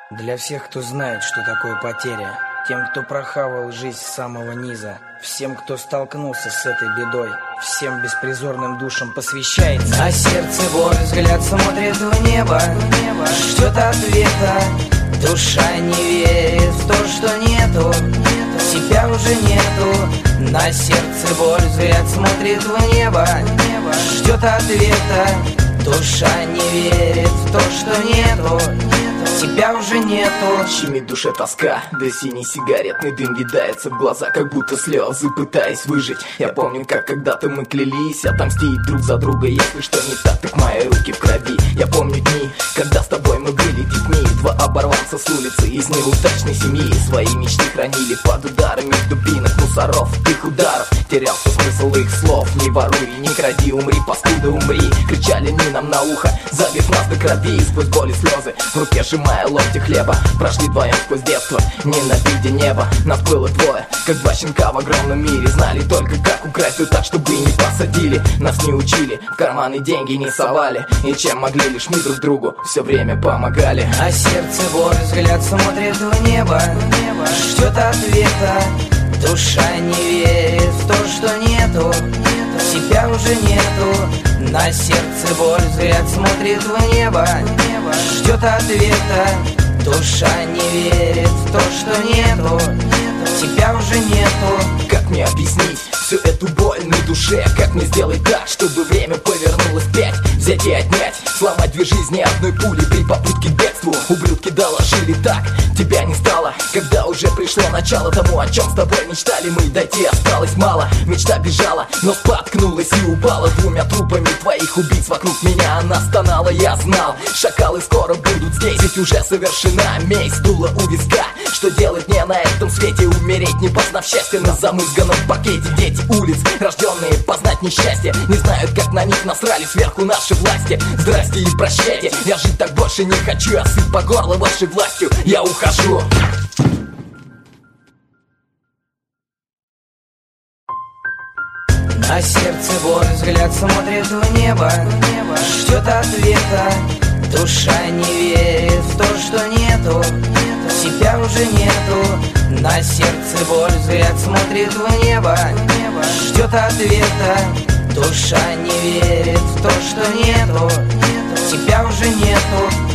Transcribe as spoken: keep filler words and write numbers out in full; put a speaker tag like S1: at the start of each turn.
S1: Для всех, кто знает, что такое потеря, тем, кто прохавал жизнь с самого низа, всем, кто столкнулся с этой бедой, всем беспризорным душам посвящается. На сердце боль, взгляд смотрит в небо, ждет ответа. Душа не верит в то, что нету, тебя уже нету. На сердце боль, взгляд смотрит в небо, ждет ответа. Душа не верит в то, что нету, тебя уже нету.
S2: Щемит душе тоска, да синий сигаретный дым видается в глаза, как будто слезы, пытаясь выжить. Я помню, как когда-то мы клялись отомстить друг за друга, если что не так, так мои руки в крови. Я помню дни, когда с тобой мы были детьми, два оборванца с улицы из неудачной семьи. Свои мечты хранили под ударами дубинок, мусоров, их ударов. Терялся смысл их слов: не воруй, не кради, умри, паскуда, умри. Кричали они нам на ухо, забив нас до крови. Сквозь боль и слезы, в руке сжимая ломти хлеба, прошли вдвоем сквозь детство, ненавидя небо. Нас было двое, как два щенка в огромном мире. Знали только, как украсть все так, чтобы не посадили. Нас не учили, в карманы деньги не совали, и чем могли, лишь мы друг другу все время помогали.
S1: А сердце боль, взгляд смотрит в небо, ждет ответа. Душа не верит в то, что нету, тебя уже нету. На сердце боль, взгляд смотрит в небо, ждет ответа. Душа не верит в то, что нету, тебя уже нету.
S2: Как мне объяснить всю эту боль на душе? Как мне сделать так, чтобы время повернулось вспять? Взять и отнять, сломать две жизни одной пули при попытке к бегству. Ублюдки доложили так, тебя не стало, когда уже пришло начало тому, о чем с тобой мечтали мы. Дойти осталось мало, мечта бежала, но споткнулась и упала. Двумя трупами твоих убийц вокруг меня она стонала. Я знал, шакалы скоро будут здесь, ведь уже совершена месть. Дуло у виска, что делать мне на этом свете? Умереть, не познав счастья на замызганном пакете. Дети улиц, рожденные познать несчастье, не знают, как на них насрали сверху наши власти. Здрасте и прощайте, я жить так больше не хочу. Я сыт по горло вашей властью, я ухожу.
S1: На сердце боль, взгляд смотрит в небо, ждет ответа. Душа не верит в то, что нету, тебя уже нету. На сердце боль, взгляд смотрит в небо, ждет ответа. Душа не верит в то, что нету, тебя уже нету.